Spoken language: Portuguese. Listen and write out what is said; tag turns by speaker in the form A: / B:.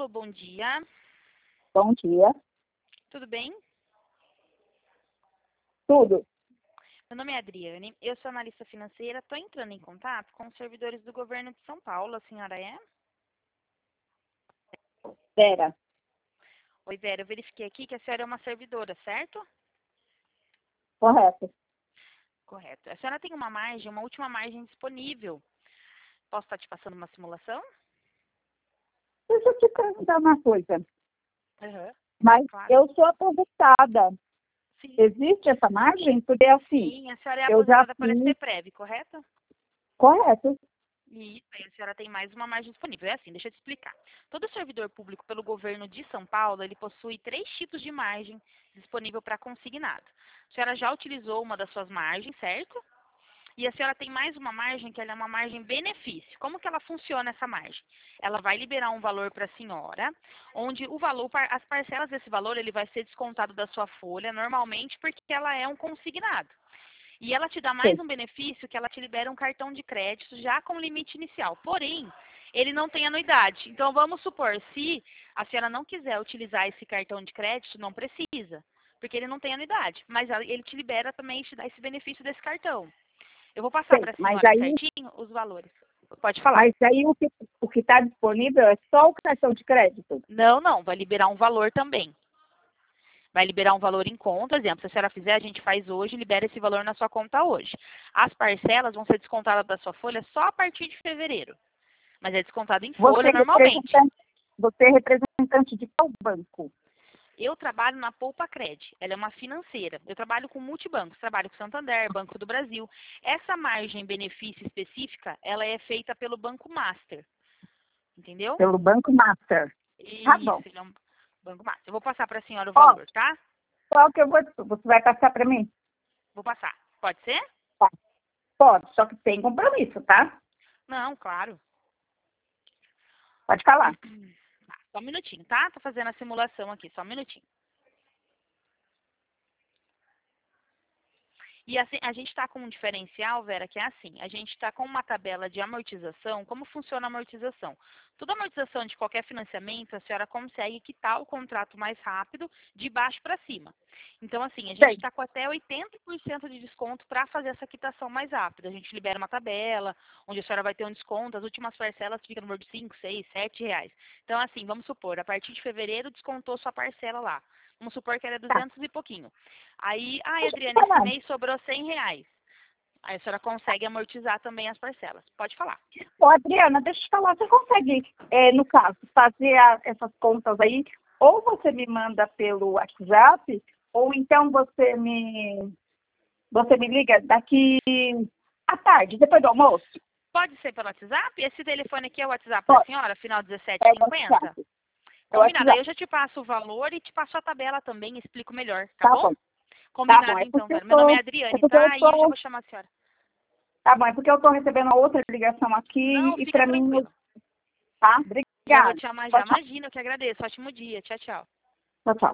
A: Alô, bom dia.
B: Bom dia.
A: Tudo bem?
B: Tudo.
A: Meu nome é Adriane, eu sou analista financeira. Estou entrando em contato com os servidores do governo de São Paulo. A senhora é?
B: Vera.
A: Oi, Vera, eu verifiquei aqui que a senhora é uma servidora, certo?
B: Correto.
A: Correto. A senhora tem uma margem, uma última margem disponível. Posso estar te passando uma simulação?
B: Deixa eu te perguntar uma coisa.
A: Uhum.
B: Mas
A: Claro.
B: eu sou aposentada.
A: Sim.
B: Existe essa margem? Porque assim,
A: Sim, a senhora é
B: eu já
A: aposentada por
B: fiz.
A: SPPREV, correto?
B: Correto.
A: E aí a senhora tem mais uma margem disponível. É assim, deixa eu te explicar. Todo servidor público pelo governo de São Paulo, ele possui 3 tipos de margem disponível para consignado. A senhora já utilizou uma das suas margens, certo? E a senhora tem mais uma margem, que ela é uma margem benefício. Como que ela funciona, essa margem? Ela vai liberar um valor para a senhora, onde o valor, as parcelas desse valor, ele vai ser descontado da sua folha, normalmente, porque ela é um consignado. E ela te dá mais
B: Sim.
A: um benefício, que ela te libera um cartão de crédito já com limite inicial. Porém, ele não tem anuidade. Então, vamos supor, se a senhora não quiser utilizar esse cartão de crédito, não precisa, porque ele não tem anuidade. Mas ele te libera também, te dá esse benefício desse cartão. Eu vou passar
B: Sim.
A: para a
B: Mas
A: senhora
B: aí,
A: certinho os valores. Pode falar.
B: mas aí o que está disponível é só o cartão de crédito.
A: Não, vai liberar um valor também. Vai liberar um valor em conta, exemplo, se a senhora fizer, a gente faz hoje, libera esse valor na sua conta hoje. As parcelas vão ser descontadas da sua folha só a partir de fevereiro. Mas é descontado em
B: Você
A: folha
B: é
A: normalmente.
B: representante de qual banco?
A: Eu trabalho na Poupa Cred, ela é uma financeira. Eu trabalho com multibancos, trabalho com Santander, Banco do Brasil. Essa margem benefício específica, ela é feita pelo Banco Master, entendeu?
B: Pelo Banco Master. Tá
A: Isso,
B: bom.
A: ele é um Banco Master. Eu vou passar para a senhora o
B: Ó,
A: valor, tá?
B: qual que você vai passar para mim?
A: Vou passar. Pode ser?
B: Tá. Pode, só que tem compromisso, tá?
A: Não, claro.
B: Pode falar.
A: Tá, só um minutinho, tá? Tô fazendo a simulação aqui, só um minutinho. E assim, a gente está com um diferencial, Vera, que é assim, a gente está com uma tabela de amortização. Como funciona a amortização? Toda amortização de qualquer financiamento, a senhora consegue quitar o contrato mais rápido, de baixo para cima. Então, assim, a gente
B: Sei.
A: está com até 80% de desconto para fazer essa quitação mais rápida. A gente libera uma tabela, onde a senhora vai ter um desconto, as últimas parcelas ficam no valor de 5, 6, 7 reais. Então, assim, vamos supor, a partir de fevereiro descontou sua parcela lá. Vamos supor que era
B: Tá.
A: 200 e pouquinho. Aí,
B: Deixa eu te
A: Adriane, esse
B: falar.
A: mês sobrou 100 reais. Aí a senhora consegue amortizar também as parcelas. Pode falar.
B: Ô, Adriana, deixa eu te falar. Você consegue, no caso, fazer essas contas aí? Ou você me manda pelo WhatsApp, ou então você me liga daqui à tarde, depois do almoço?
A: Pode ser pelo WhatsApp? Esse telefone aqui é o WhatsApp da
B: Pode.
A: senhora, final
B: É o
A: 1750?
B: WhatsApp. É o
A: Combinado. Aí
B: WhatsApp.
A: eu já te passo o valor e te passo a tabela também, explico melhor, tá
B: Tá
A: bom?
B: bom. Tá bom.
A: Combinado
B: É
A: então,
B: porque eu
A: Vera. Meu nome é
B: tô. É
A: Adriane,
B: porque eu
A: tá? E eu já
B: tô.
A: vou chamar a senhora.
B: Tá bom, é porque eu tô recebendo uma outra ligação aqui
A: Não,
B: e
A: fica
B: pra mim.
A: tranquila.
B: Tá?
A: Já vou
B: Obrigada.
A: te chamar já.
B: Tchau, tchau.
A: Imagina, eu que agradeço. Ótimo dia. Tchau, tchau.
B: Tchau, tchau.